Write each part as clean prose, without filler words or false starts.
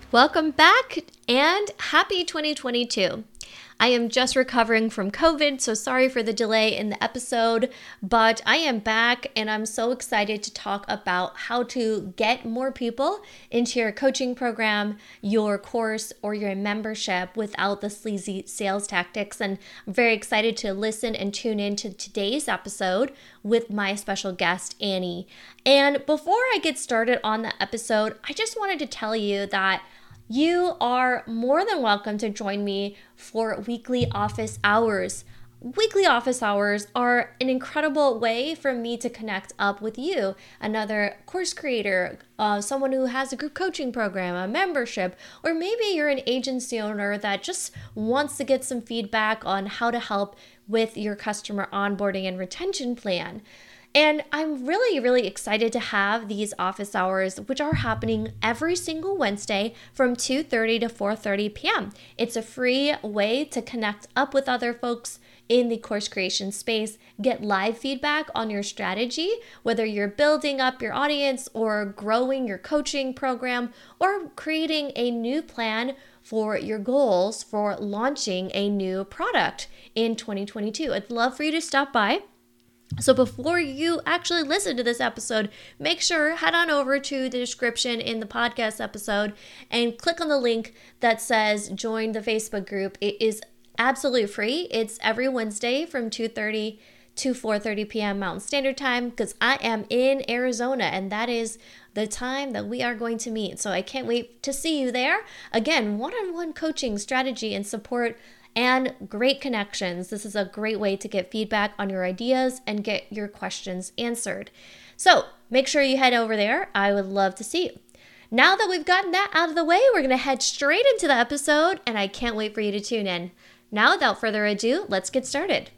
Welcome back and happy 2022. I am just recovering from COVID, so sorry for the delay in the episode, but I am back and I'm so excited to talk about how to get more people into your coaching program, your course, or your membership without the sleazy sales tactics. And I'm very excited to listen and tune in to today's episode with my special guest, Annie. And before I get started on the episode, I just wanted to tell you that you are more than welcome to join me for weekly office hours. Weekly office hours are an incredible way for me to connect up with you, another course creator, someone who has a group coaching program, a membership, or maybe you're an agency owner that just wants to get some feedback on how to help with your customer onboarding and retention plan. And I'm really excited to have these office hours, which are happening every single Wednesday from 2:30 to 4:30 p.m. It's a free way to connect up with other folks in the course creation space, get live feedback on your strategy, whether you're building up your audience or growing your coaching program or creating a new plan for your goals for launching a new product in 2022. I'd love for you to stop by. So before you actually listen to this episode, make sure head on over to the description in the podcast episode and click on the link that says join the Facebook group. It is absolutely free. It's every Wednesday from 2:30 to 4:30 p.m. Mountain Standard Time because I am in Arizona and that is the time that we are going to meet. So I can't wait to see you there. Again, one-on-one coaching, strategy, and support and great connections. This is a great way to get feedback on your ideas and get your questions answered. So make sure you head over there. I would love to see you. Now that we've gotten that out of the way, we're going to head straight into the episode, and I can't wait for you to tune in. Now, without further ado, let's get started.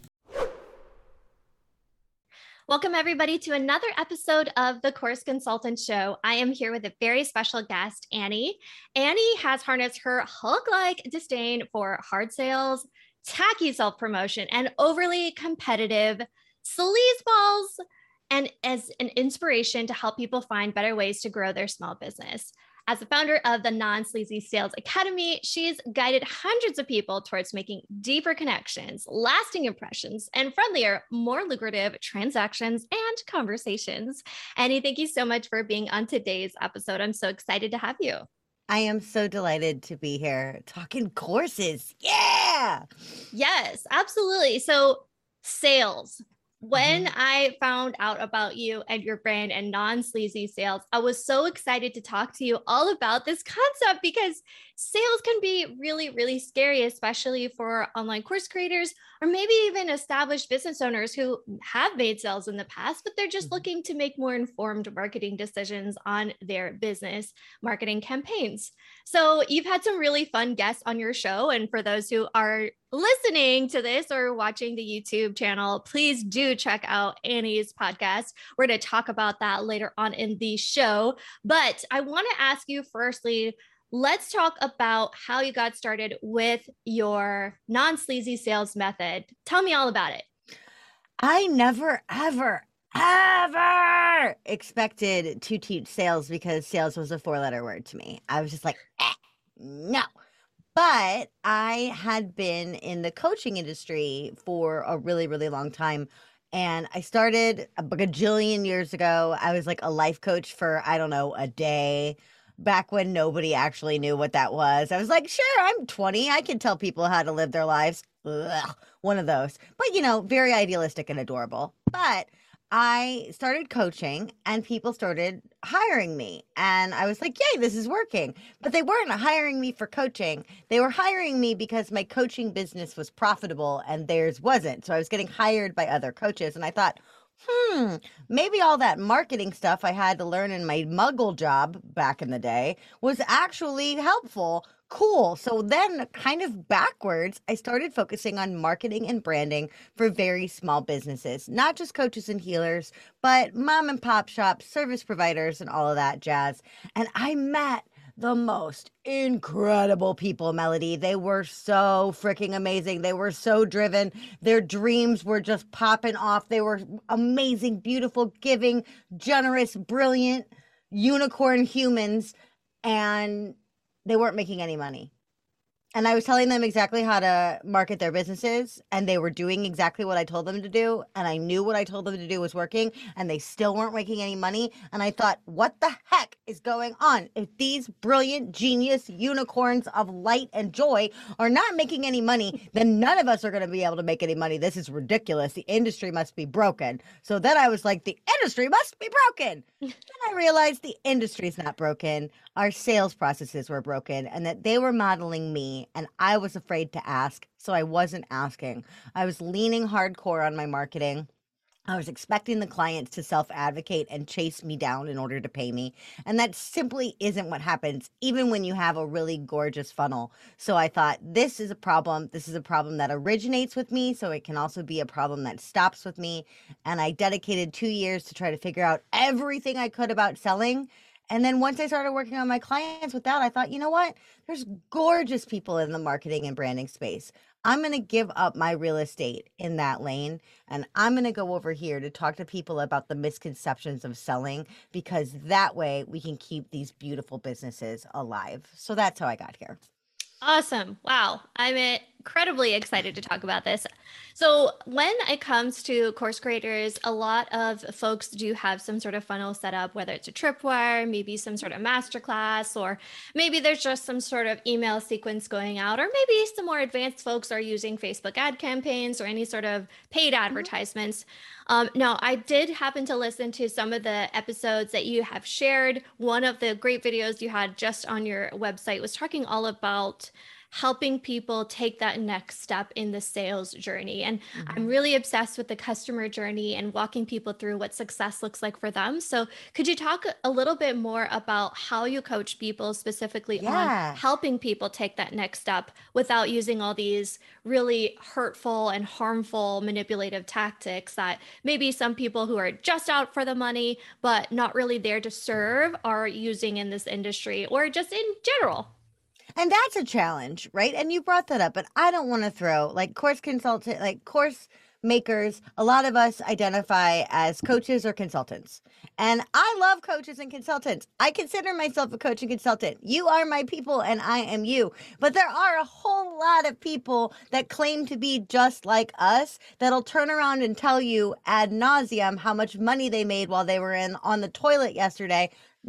Welcome, everybody, to another episode of the Course Consultant Show. I am here with a very special guest, Annie. Annie has harnessed her Hulk-like disdain for hard sales, tacky self-promotion, and overly competitive sleazeballs, and as an inspiration to help people find better ways to grow their small business. As the founder of the Non-Sleazy Sales Academy, she's guided hundreds of people towards making deeper connections, lasting impressions, and friendlier, more lucrative transactions and conversations. Annie, thank you so much for being on today's episode. I'm so excited to have you. I am so delighted to be here talking courses. Yeah. Yes, absolutely. So sales. When I found out about you and your brand and non-sleazy sales, I was so excited to talk to you all about this concept because sales can be really scary, especially for online course creators or maybe even established business owners who have made sales in the past, but they're just looking to make more informed marketing decisions on their business marketing campaigns. So you've had some really fun guests on your show. And for those who are listening to this or watching the YouTube channel, please do check out Annie's podcast. We're going to talk about that later on in the show. But I want to ask you firstly, let's talk about how you got started with your non-sleazy sales method. Tell me all about it. I never, ever expected to teach sales because sales was a 4-letter word to me. I was just like, no. But I had been in the coaching industry for a really long time. And I started a gajillion years ago. I was like a life coach for, I don't know, a day. Back when nobody actually knew what that was. I was like, sure, I'm 20. I can tell people how to live their lives. Ugh, one of those. But, very idealistic and adorable. But I started coaching and people started hiring me. And I was like, yay, this is working. But they weren't hiring me for coaching. They were hiring me because my coaching business was profitable and theirs wasn't. So I was getting hired by other coaches. And I thought, maybe all that marketing stuff I had to learn in my muggle job back in the day was actually helpful. Cool. So then kind of backwards, I started focusing on marketing and branding for very small businesses, not just coaches and healers, but mom and pop shops, service providers, and all of that jazz. And I met the most incredible people, Melody. They were so freaking amazing. They were so driven. Their dreams were just popping off. They were amazing, beautiful, giving, generous, brilliant unicorn humans. And they weren't making any money. And I was telling them exactly how to market their businesses, and they were doing exactly what I told them to do. And I knew what I told them to do was working, and they still weren't making any money. And I thought, what the heck is going on? If these brilliant, genius unicorns of light and joy are not making any money, then none of us are going to be able to make any money. This is ridiculous. The industry must be broken. So then I was like, the industry must be broken. Then I realized the industry's not broken. Our sales processes were broken, and that they were modeling me, and I was afraid to ask, so I wasn't asking. I was leaning hardcore on my marketing. I was expecting the clients to self-advocate and chase me down in order to pay me. And that simply isn't what happens, even when you have a really gorgeous funnel. So I thought, this is a problem. This is a problem that originates with me, so it can also be a problem that stops with me. And I dedicated 2 years to try to figure out everything I could about selling. And then once I started working on my clients with that, I thought, you know what? There's gorgeous people in the marketing and branding space. I'm going to give up my real estate in that lane, and I'm going to go over here to talk to people about the misconceptions of selling, because that way we can keep these beautiful businesses alive. So that's how I got here. Awesome. Wow. I'm incredibly excited to talk about this. So when it comes to course creators, a lot of folks do have some sort of funnel set up, whether it's a tripwire, maybe some sort of masterclass, or maybe there's just some sort of email sequence going out, or maybe some more advanced folks are using Facebook ad campaigns or any sort of paid advertisements. Now, I did happen to listen to some of the episodes that you have shared. One of the great videos you had just on your website was talking all about helping people take that next step in the sales journey. And I'm really obsessed with the customer journey and walking people through what success looks like for them. So could you talk a little bit more about how you coach people specifically on helping people take that next step without using all these really hurtful and harmful manipulative tactics that maybe some people who are just out for the money, but not really there to serve, are using in this industry or just in general? And that's a challenge, right? And you brought that up, but I don't want to throw like course consultant, like course makers. A lot of us identify as coaches or consultants. And I love coaches and consultants. I consider myself a coach and consultant. You are my people and I am you. But there are a whole lot of people that claim to be just like us that'll turn around and tell you ad nauseum how much money they made while they were on the toilet yesterday.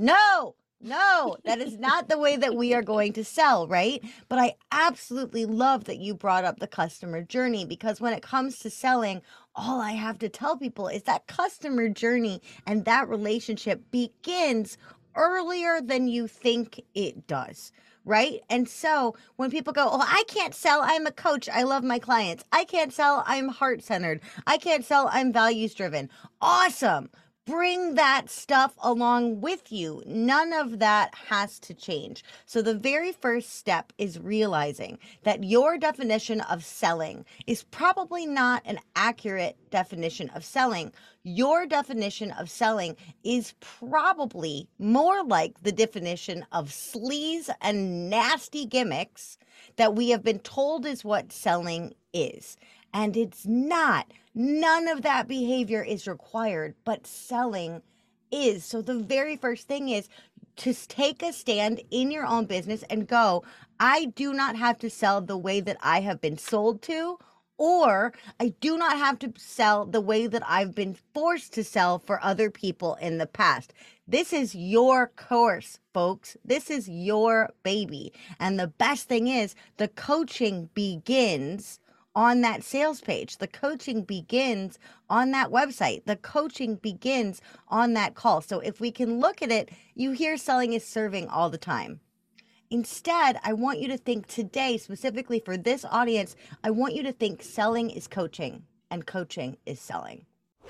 No, that is not the way that we are going to sell, right? But I absolutely love that you brought up the customer journey, because when it comes to selling, all I have to tell people is that customer journey and that relationship begins earlier than you think it does, right? And so when people go, oh, I can't sell, I'm a coach, I love my clients. I can't sell, I'm heart-centered. I can't sell, I'm values-driven. Awesome. Bring that stuff along with you. None of that has to change. So the very first step is realizing that your definition of selling is probably not an accurate definition of selling. Your definition of selling is probably more like the definition of sleaze and nasty gimmicks that we have been told is what selling is. And it's not. None of that behavior is required, but selling is. So the very first thing is to take a stand in your own business and go, I do not have to sell the way that I have been sold to, or I do not have to sell the way that I've been forced to sell for other people in the past. This is your course, folks. This is your baby. And the best thing is the coaching begins on that sales page. The coaching begins on that website. The coaching begins on that call. So if we can look at it, you hear selling is serving all the time. Instead, I want you to think today, specifically for this audience, I want you to think selling is coaching and coaching is selling.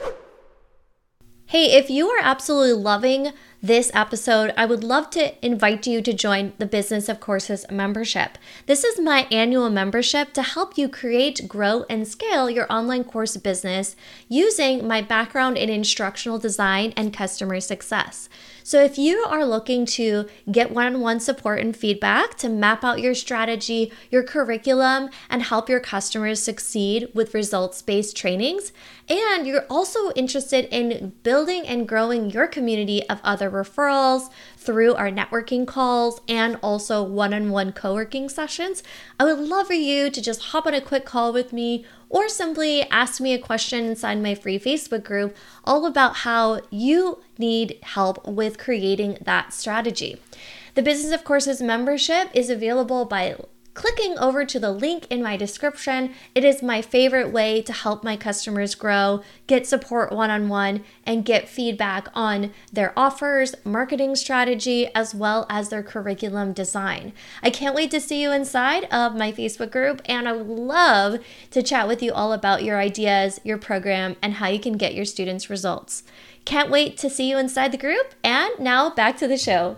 Hey, if you are absolutely loving this episode, I would love to invite you to join the Business of Courses membership. This is my annual membership to help you create, grow, and scale your online course business using my background in instructional design and customer success. So if you are looking to get one-on-one support and feedback to map out your strategy, your curriculum, and help your customers succeed with results-based trainings, and you're also interested in building and growing your community of other referrals through our networking calls and also one-on-one co-working sessions, I would love for you to just hop on a quick call with me or simply ask me a question inside my free Facebook group all about how you need help with creating that strategy. The Business of Courses membership is available by clicking over to the link in my description. It is my favorite way to help my customers grow, get support one-on-one, and get feedback on their offers, marketing strategy, as well as their curriculum design. I can't wait to see you inside of my Facebook group, and I would love to chat with you all about your ideas, your program, and how you can get your students results. Can't wait to see you inside the group, and now back to the show.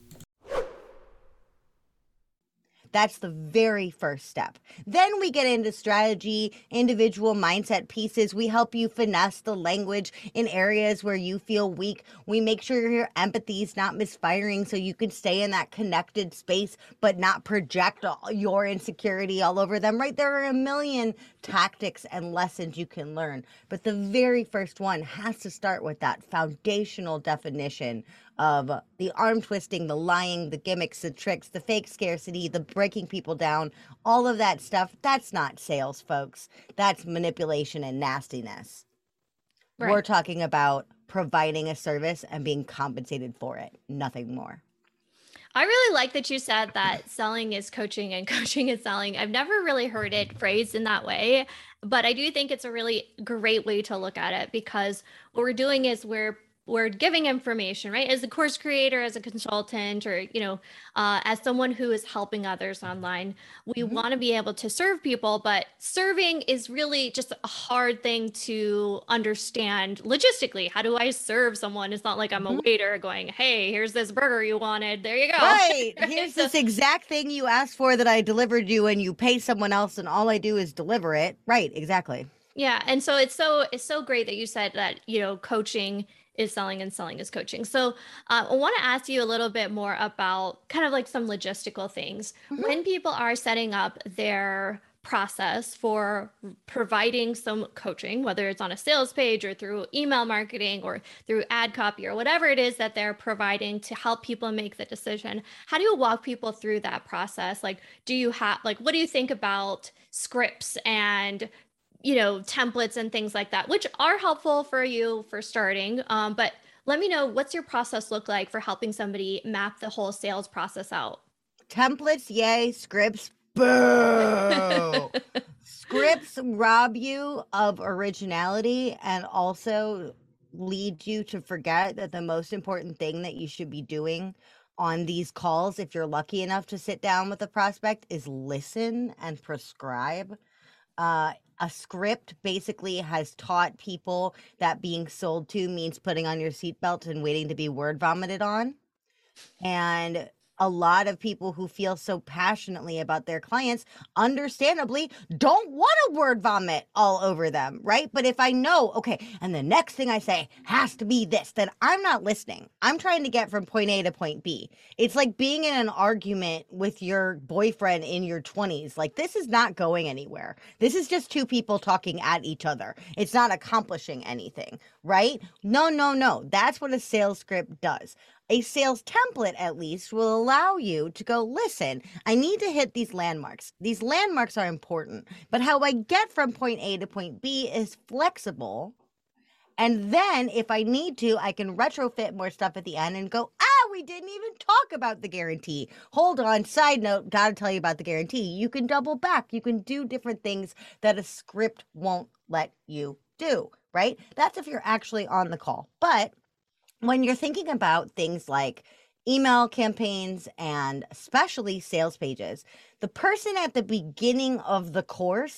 That's the very first step. Then we get into strategy, individual mindset pieces. We help you finesse the language in areas where you feel weak. We make sure your empathy is not misfiring so you can stay in that connected space but not project your insecurity all over them, right? There are a million tactics and lessons you can learn. But the very first one has to start with that foundational definition of the arm twisting, the lying, the gimmicks, the tricks, the fake scarcity, the breaking people down, all of that stuff. That's not sales, folks. That's manipulation and nastiness. Right. We're talking about providing a service and being compensated for it, nothing more. I really like that you said that selling is coaching and coaching is selling. I've never really heard it phrased in that way, but I do think it's a really great way to look at it, because what we're doing is we're giving information, right? As a course creator, as a consultant, or, as someone who is helping others online, we want to be able to serve people, but serving is really just a hard thing to understand logistically. How do I serve someone? It's not like I'm a waiter going, hey, here's this burger you wanted. There you go. Right. Here's this exact thing you asked for that I delivered you, and you pay someone else and all I do is deliver it. Right. Exactly. Yeah. And so it's so great that you said that, coaching is selling and selling is coaching. So I want to ask you a little bit more about kind of like some logistical things. When people are setting up their process for providing some coaching, whether it's on a sales page or through email marketing or through ad copy or whatever it is that they're providing to help people make the decision, how do you walk people through that process? Like, what do you think about scripts and templates and things like that, which are helpful for you for starting. But let me know, what's your process look like for helping somebody map the whole sales process out? Templates, yay. Scripts, boo. Scripts rob you of originality and also lead you to forget that the most important thing that you should be doing on these calls, if you're lucky enough to sit down with a prospect, is listen and prescribe. A script basically has taught people that being sold to means putting on your seatbelt and waiting to be word vomited on. And a lot of people who feel so passionately about their clients, understandably, don't want to word vomit all over them, right? But if I know, okay, and the next thing I say has to be this, then I'm not listening. I'm trying to get from point A to point B. It's like being in an argument with your boyfriend in your 20s. Like, this is not going anywhere. This is just two people talking at each other. It's not accomplishing anything, right? No. That's what a sales script does. A sales template, at least, will allow you to go, listen, I need to hit these landmarks. These landmarks are important, but how I get from point A to point B is flexible. And then if I need to, I can retrofit more stuff at the end and go, we didn't even talk about the guarantee. Hold on, side note, gotta tell you about the guarantee. You can double back. You can do different things that a script won't let you do, right? That's if you're actually on the call. But when you're thinking about things like email campaigns and especially sales pages, the person at the beginning of the course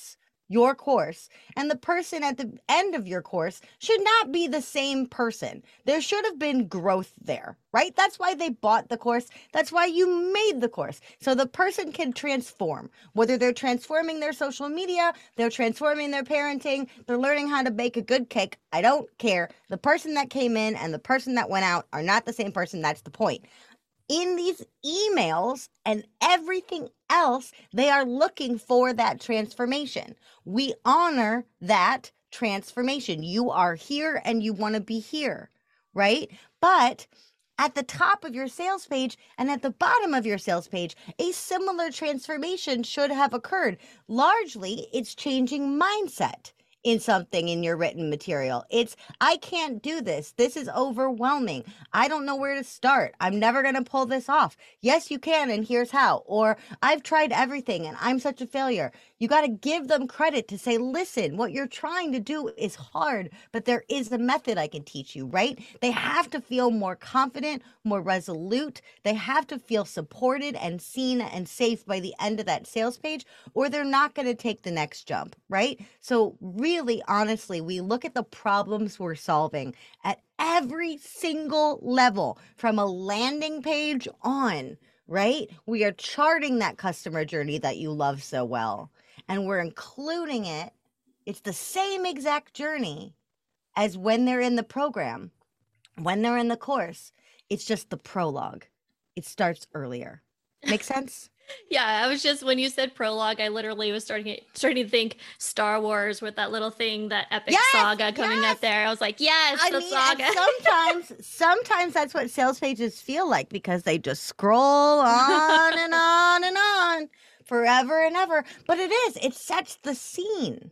your course and the person at the end of your course should not be the same person. There should have been growth there, right? That's why they bought the course. That's why you made the course. So the person can transform, whether they're transforming their social media, they're transforming their parenting, they're learning how to bake a good cake. I don't care. The person that came in and the person that went out are not the same person. That's the point. In these emails and everything else, they are looking for that transformation. We honor that transformation. You are here and you want to be here, right? But at the top of your sales page and at the bottom of your sales page, a similar transformation should have occurred. Largely, it's changing mindset in something in your written material. It's, I can't do this. This is overwhelming. I don't know where to start. I'm never going to pull this off. Yes, you can, and here's how. Or I've tried everything and I'm such a failure. You got to give them credit to say, listen, what you're trying to do is hard, but there is a method I can teach you, right? They have to feel more confident, more resolute. They have to feel supported and seen and safe by the end of that sales page, or they're not going to take the next jump, right? So really, honestly, we look at the problems we're solving at every single level from a landing page on, right? We are charting that customer journey that you love so well, and we're including it. It's the same exact journey as when they're in the program, when they're in the course. It's just the prologue. It starts earlier. Make sense? Yeah, I was just, when you said prologue, I literally was starting to think Star Wars with that little thing, that epic saga coming up there. I was like, yes, the saga. Sometimes that's what sales pages feel like, because they just scroll on and on and on forever and ever. But it sets the scene.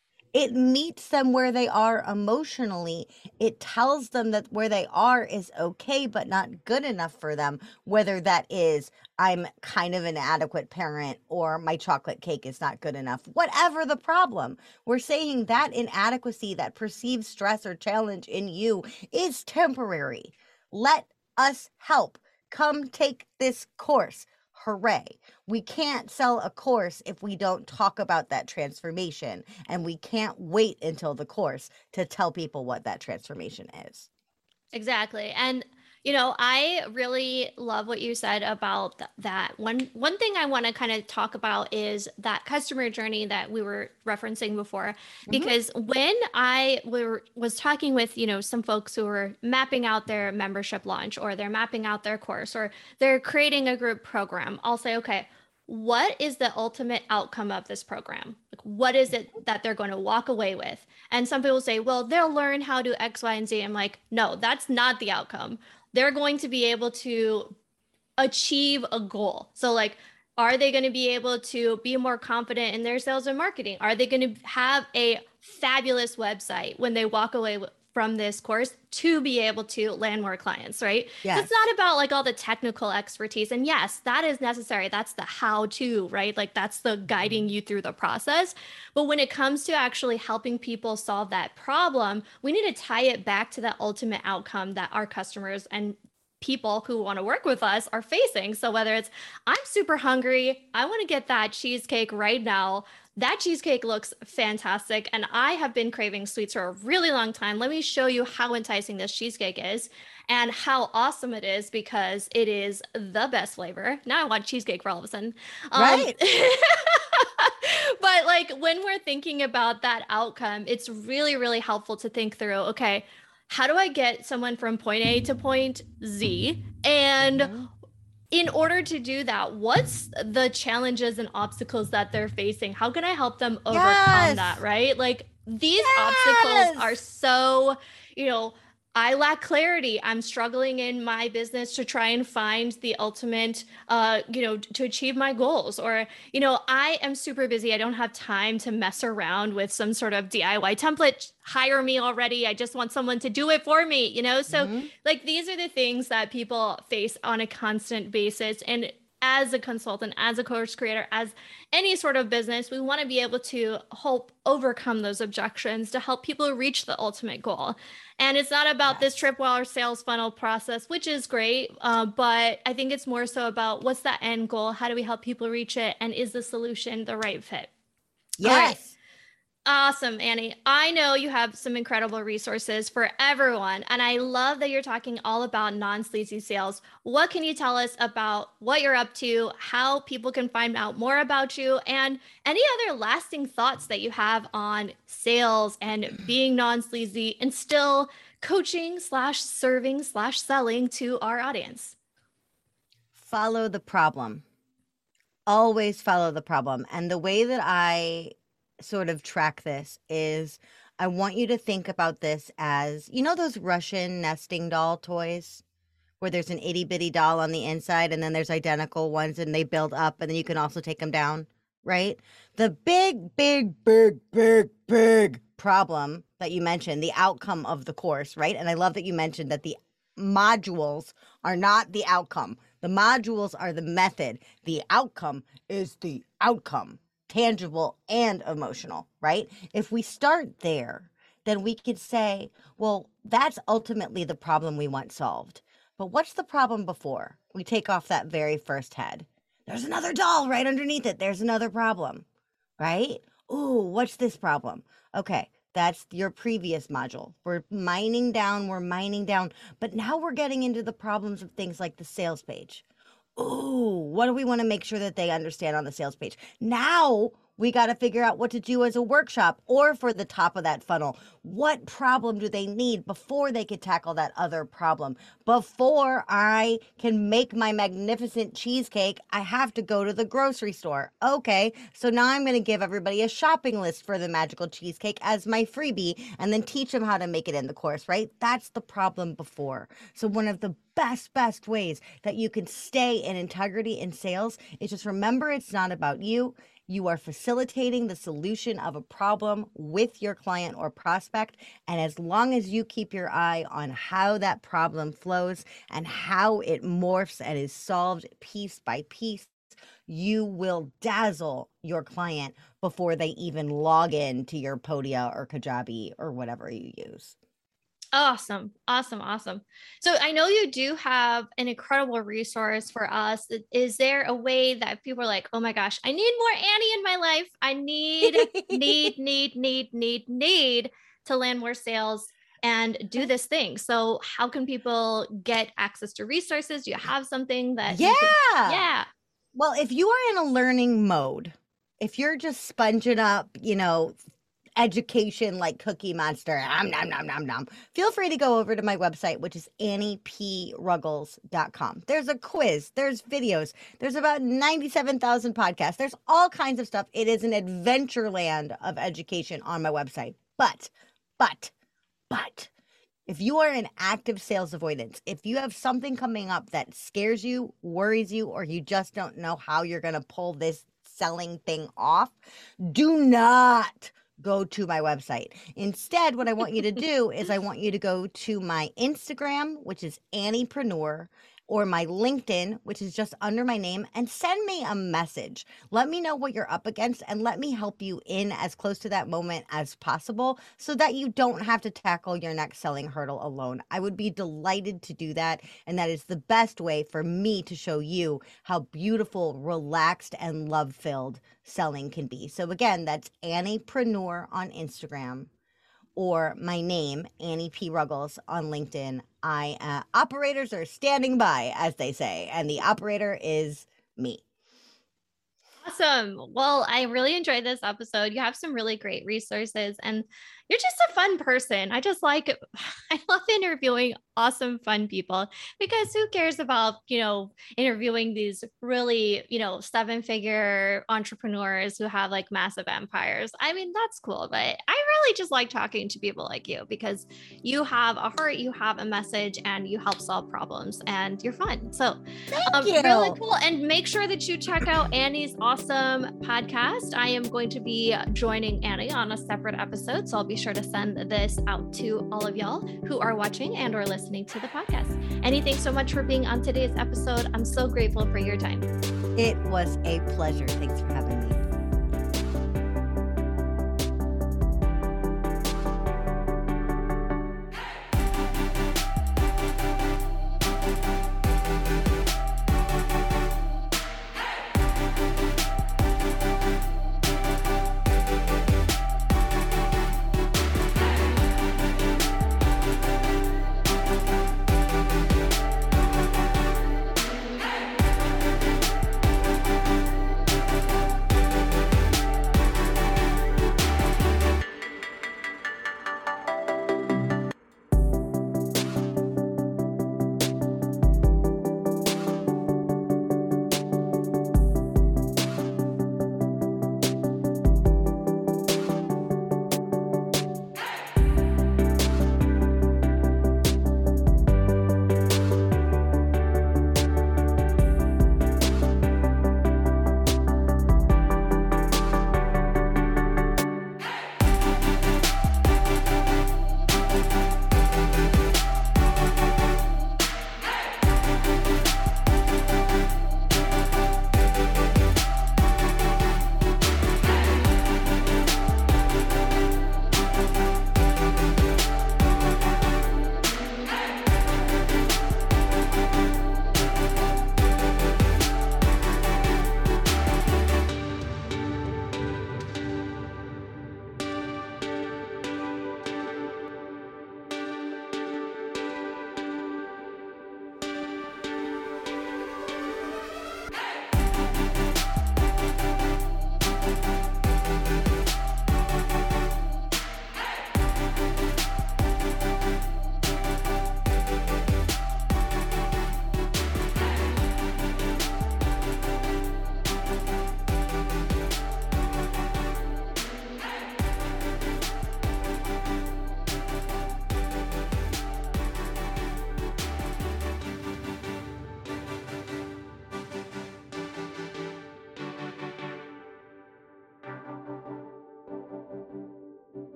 It meets them where they are emotionally. It tells them that where they are is okay, but not good enough for them. Whether that is, I'm kind of an inadequate parent, or my chocolate cake is not good enough. Whatever the problem, we're saying that inadequacy, that perceived stress or challenge in you is temporary. Let us help. Come take this course. Hooray. We can't sell a course if we don't talk about that transformation, and we can't wait until the course to tell people what that transformation is. Exactly. And I really love what you said about that. One thing I want to kind of talk about is that customer journey that we were referencing before, because when I was talking with, some folks who were mapping out their membership launch, or they're mapping out their course, or they're creating a group program, I'll say, okay, what is the ultimate outcome of this program? Like, what is it that they're going to walk away with? And some people say, well, they'll learn how to X, Y, and Z. I'm like, no, that's not the outcome. They're going to be able to achieve a goal. So like, are they going to be able to be more confident in their sales and marketing? Are they going to have a fabulous website when they walk away from this course to be able to land more clients, right? Yes. So it's not about like all the technical expertise. And yes, that is necessary. That's the how-to, right? Like that's the guiding you through the process. But when it comes to actually helping people solve that problem, we need to tie it back to that ultimate outcome that our customers and people who want to work with us are facing. So whether it's, I'm super hungry, I want to get that cheesecake right now. That cheesecake looks fantastic, and I have been craving sweets for a really long time. Let me show you how enticing this cheesecake is and how awesome it is, because it is the best flavor. Now I want cheesecake for all of a sudden. Right. But like, when we're thinking about that outcome, it's really, really helpful to think through, okay, how do I get someone from point A to point Z? And in order to do that, what's the challenges and obstacles that they're facing? How can I help them overcome that, right? Like, these obstacles are so, I lack clarity. I'm struggling in my business to try and find the ultimate, to achieve my goals. Or, I am super busy. I don't have time to mess around with some sort of DIY template. Hire me already. I just want someone to do it for me, So like, these are the things that people face on a constant basis. And as a consultant, as a course creator, as any sort of business, we want to be able to help overcome those objections to help people reach the ultimate goal. And it's not about this tripwire sales funnel process, which is great, but I think it's more so about, what's that end goal? How do we help people reach it? And is the solution the right fit? Yes. Awesome, Annie. I know you have some incredible resources for everyone, and I love that you're talking all about non-sleazy sales. What can you tell us about what you're up to, how people can find out more about you, and any other lasting thoughts that you have on sales and being non-sleazy and still coaching slash serving slash selling to our audience? Follow the problem. Always follow the problem. And the way that I sort of track this is I want you to think about this as, you know, those Russian nesting doll toys where there's an itty bitty doll on the inside and then there's identical ones and they build up and then you can also take them down, right? The big problem that you mentioned, the outcome of the course, right? And I love that you mentioned that the modules are not the outcome. The modules are the method. The outcome is the outcome, tangible and emotional, right? If we start there, then we could say, well, that's ultimately the problem we want solved. But what's the problem before we take off that very first head? There's another doll right underneath it. There's another problem, right? Ooh, what's this problem? Okay, that's your previous module. We're mining down, but now we're getting into the problems of things like the sales page. Ooh, what do we want to make sure that they understand on the sales page? Now we got to figure out what to do as a workshop or for the top of that funnel. What problem do they need before they could tackle that other problem? Before I can make my magnificent cheesecake, I have to go to the grocery store. Okay, so now I'm going to give everybody a shopping list for the magical cheesecake as my freebie and then teach them how to make it in the course, right? That's the problem before. So one of the best ways that you can stay in integrity in sales is just remember it's not about you. You are facilitating the solution of a problem with your client or prospect. And as long as you keep your eye on how that problem flows and how it morphs and is solved piece by piece, you will dazzle your client before they even log in to your Podia or Kajabi or whatever you use. Awesome. So I know you do have an incredible resource for us. Is there a way that people are like, oh my gosh, I need more Annie in my life. I need to land more sales and do this thing. So how can people get access to resources? Do you have something that Yeah. Well, if you are in a learning mode, if you're just sponging up, education like Cookie Monster, feel free to go over to my website, which is anniePruggles.com. There's a quiz, there's videos, there's about 97,000 podcasts, there's all kinds of stuff. It is an adventure land of education on my website. But, if you are in active sales avoidance, if you have something coming up that scares you, worries you, or you just don't know how you're going to pull this selling thing off, do not go to my website. Instead, what I want you to do is I want you to go to my Instagram, which is Anniepreneur, or my LinkedIn, which is just under my name, and send me a message. Let me know what you're up against and let me help you in as close to that moment as possible so that you don't have to tackle your next selling hurdle alone. I would be delighted to do that. And that is the best way for me to show you how beautiful, relaxed, and love-filled selling can be. So again, that's Anniepreneur on Instagram, or my name, Annie P. Ruggles, on LinkedIn. Operators are standing by, as they say, and the operator is me. Awesome. Well, I really enjoyed this episode. You have some really great resources and you're just a fun person. I love interviewing awesome, fun people because who cares about, interviewing these really, 7-figure entrepreneurs who have like massive empires. I mean, that's cool, but I really just like talking to people like you because you have a heart, you have a message, and you help solve problems and you're fun. So Thank you. Really cool. And make sure that you check out Annie's awesome podcast. I am going to be joining Annie on a separate episode. So I'll be sure to send this out to all of y'all who are watching and or listening to the podcast. Annie, thanks so much for being on today's episode. I'm so grateful for your time. It was a pleasure. Thanks for having me.